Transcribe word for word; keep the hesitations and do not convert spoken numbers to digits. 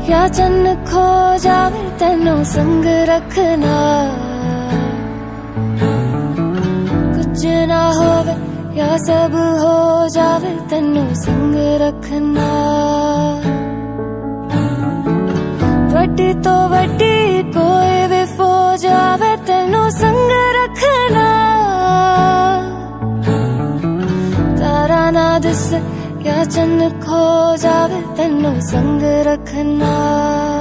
या चन्न खो जावे तेनों संग रखना, कुछ ना होवे या सब हो जावे तेनों संग रखना। वड्डी तो वड्डी कोई भी फौज आवे तेनों संग रखना, तारा ना दिस या चन्न खो जावे तेनों संग रखना।